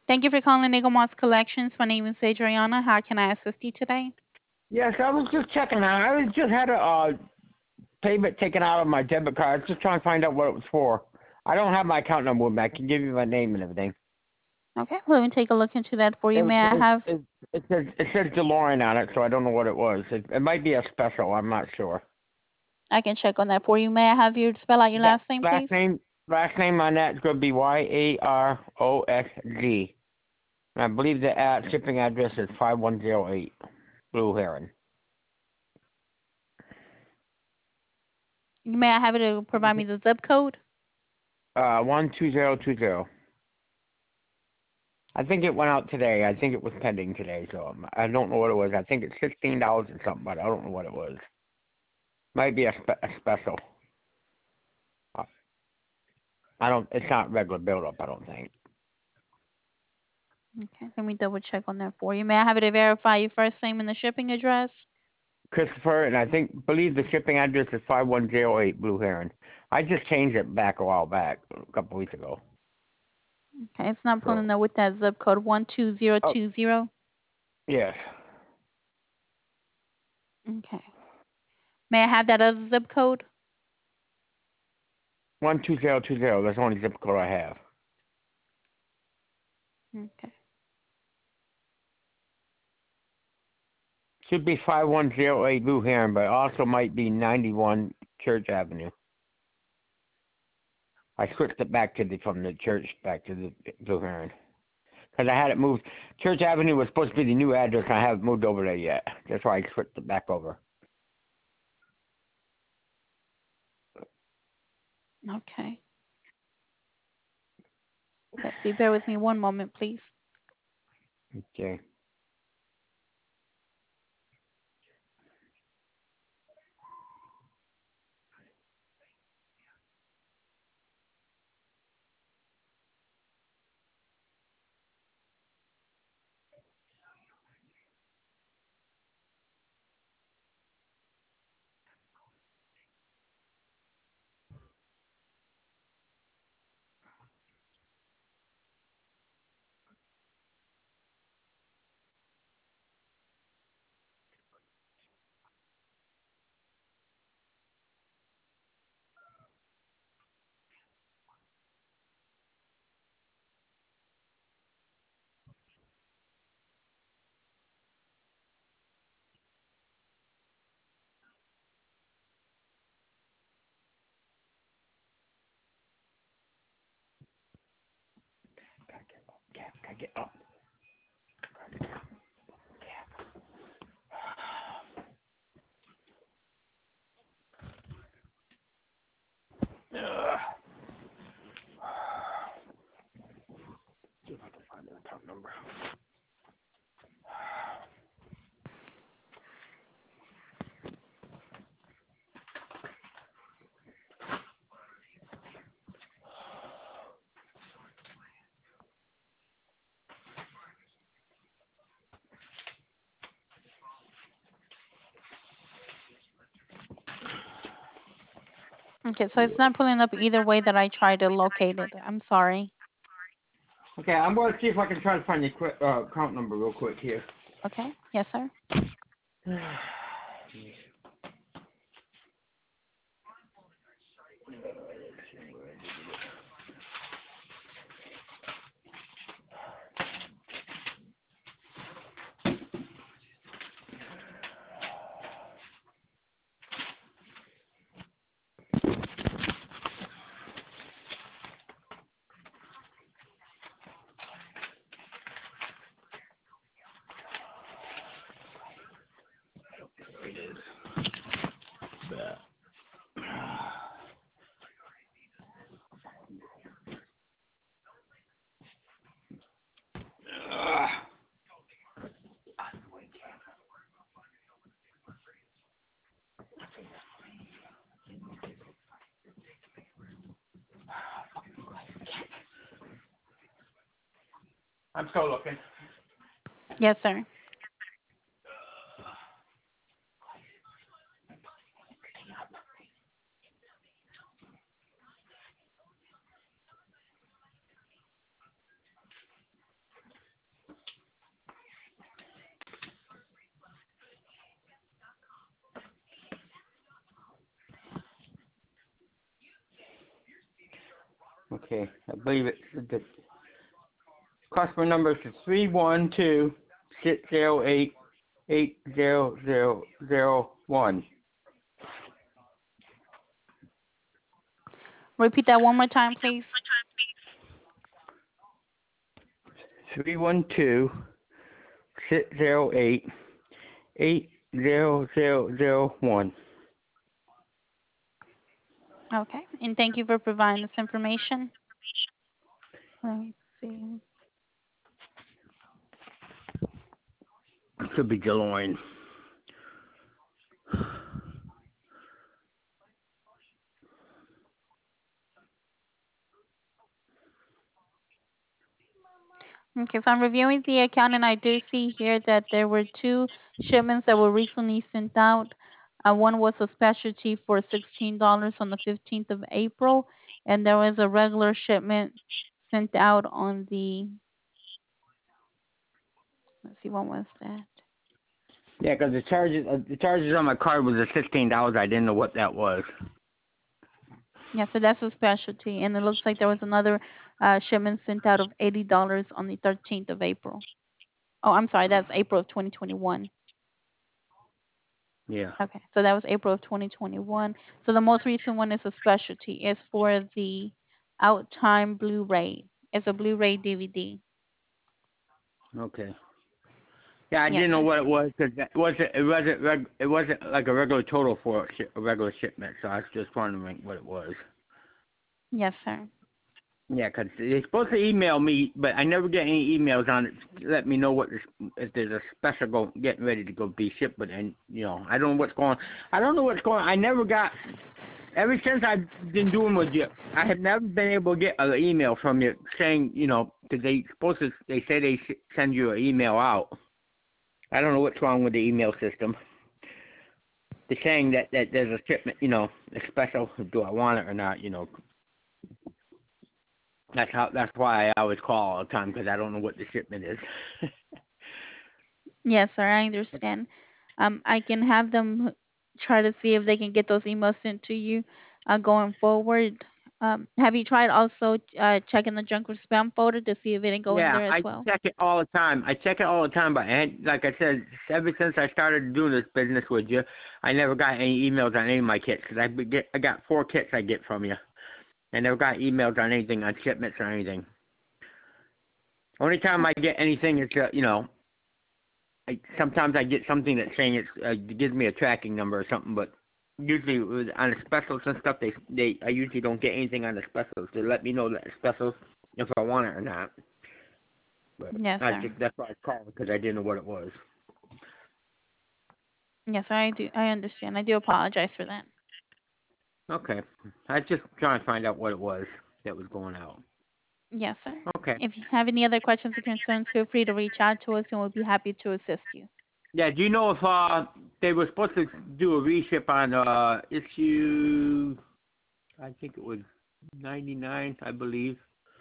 Thank you for calling Eagle Moss Collections. My name is Adriana. How can I assist you today? Yes, I was just checking out. I was just had a payment taken out of my debit card. I was just trying to find out what it was for. I don't have my account number with me. I can give you my name and everything. Okay, let me take a look into that for you. It May I it have? it, it says DeLorean on it, so I don't know what it was. It might be a special. I'm not sure. I can check on that for you. May I have you spell out your That last name, last please? name last name on that is going to be Yarosg. And I believe the shipping address is 5108 Blue Heron. May I have it to provide me the zip code? 12020. I think it went out today. I think it was pending today, so I don't know what it was. I think it's $16 or something, but I don't know what it was. Might be a special. Uh, I don't. It's not regular build-up. I don't think. Okay, let me double check on that for you. May I have it to verify your first name and the shipping address? Christopher, and I believe the shipping address is 5108 Blue Heron. I just changed it back a while back, a couple weeks ago. Okay, it's not So. pulling up with that zip code Oh 12020. yes. Okay. May I have that other zip code? 12020. That's the only zip code I have. Okay. Should be 5108 Blue Heron, but it also might be 91 Church Avenue. I switched it back to from the church back to the Blue Heron because I had it moved. Church Avenue was supposed to be the new address, and I haven't moved over there yet. That's why I switched it back over. Okay. Let's see. Bear with me one moment, please. Okay. Gotta get up. Ugh. See if I can find the account number. Okay, so it's not pulling up either way that I tried to locate it. I'm sorry. Okay, I'm going to see if I can try to find the account number real quick here. Okay. Yes, sir. There it is. That. Ugh. I'm still looking. Yes, sir. Okay, I believe the customer number is 312-608-80001. Repeat that one more time, please. 312-608-8001. Okay, and thank you for providing this information. Let me see. Should be Deloitte. Okay, so I'm reviewing the account and I do see here that there were two shipments that were recently sent out. One was a specialty for $16 on the 15th of April, and there was a regular shipment sent out on the, let's see, when was that? Yeah, because the charges on my card was the $16. I didn't know what that was. Yeah, so that's a specialty, and it looks like there was another shipment sent out of $80 on the 13th of April. Oh, I'm sorry, that's April of 2021. Yeah. Okay, so that was April of 2021. So the most recent one is a specialty. It's for the Out Time Blu-ray. It's a Blu-ray DVD. Okay. Yeah, I Yes, didn't know sir. what it was because it wasn't like a regular total for a regular shipment. So I was just wondering what it was. Yes, sir. Yeah, 'cause they're supposed to email me, but I never get any emails on it to let me know if there's a special getting ready to go be shipped. But I don't know what's going. I don't know what's going. I never got. Ever since I've been doing with you, I have never been able to get an email from you saying, because they say they send you an email out. I don't know what's wrong with the email system. They're saying that there's a shipment, a special. Do I want it or not? That's why I always call all the time because I don't know what the shipment is. Yes, sir. I understand. I can have them try to see if they can get those emails sent to you going forward. Have you tried also checking the junk or spam folder to see if it didn't go in Yeah, there as I well? check it all the time. But like I said, ever since I started doing this business with you, I never got any emails on any of my kits because I got 4 kits I get from you. I never got emails on anything on shipments or anything. Only time I get anything is sometimes I get something that's saying it gives me a tracking number or something, but usually on the specials and stuff, I usually don't get anything on the specials to let me know that it's specials if I want it or not. But Yes, sir. that's why I called because I didn't know what it was. Yes, sir. I do. I understand. I do apologize for that. Okay, I was just trying to find out what it was that was going out. Yes, sir. Okay. If you have any other questions or concerns, feel free to reach out to us and we'll be happy to assist you. Yeah. Do you know if they were supposed to do a reship on issue? I think it was 99, I believe.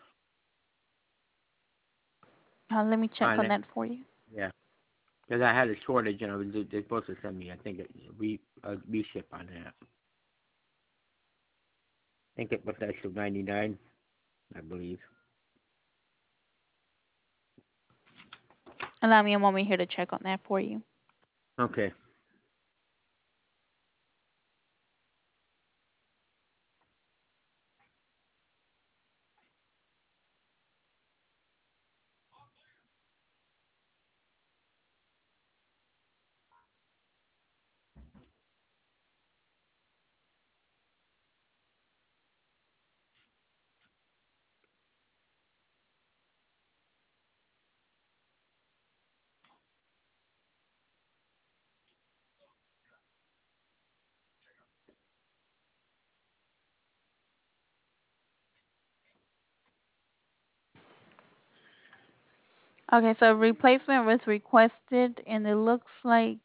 Let me check On on it. that for you. Yeah. Because I had a shortage and they're supposed to send me, I think, a reship on that. I think it was issue 99, I believe. Allow me a moment here to check on that for you. Okay. Okay, so replacement was requested and it looks like,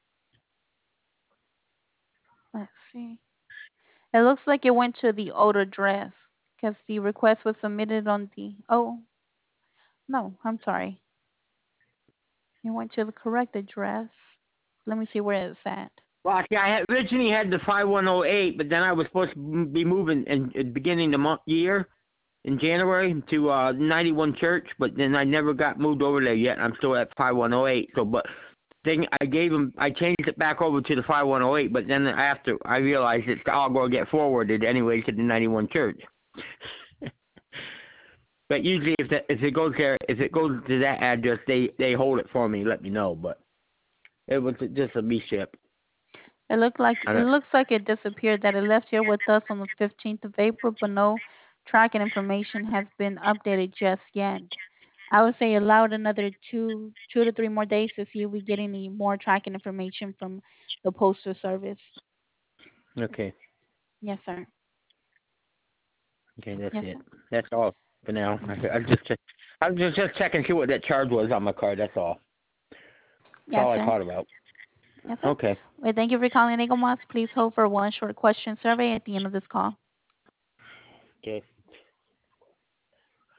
let's see. It looks like it went to the old address because the request was submitted on the, oh, no, I'm sorry. It went to the correct address. Let me see where it's at. Well, see, I originally had the 5108, but then I was supposed to be moving in beginning the year. in January to 91 Church, but then I never got moved over there yet. I'm still at 5108. So, but thing I changed it back over to the 5108, but then after I realized it's all going to get forwarded anyway to the 91 Church. But usually, if it goes there, if it goes to that address, they hold it for me, let me know. But it was just a mishap. It looks like it disappeared. That it left here with us on the 15th of April, but no tracking information has been updated just yet. I would say allow it another two to three more days to see if we get any more tracking information from the postal service. Okay, Yes, sir. okay, that's Yes, it. sir. That's all for now. Mm. I was just checking see what that charge was on my card. That's all. That's Yes, all I sir. thought about. Yes, sir. Okay. Well, thank you for calling Eagle Moss. Please hold for one short question survey at the end of this call. Okay.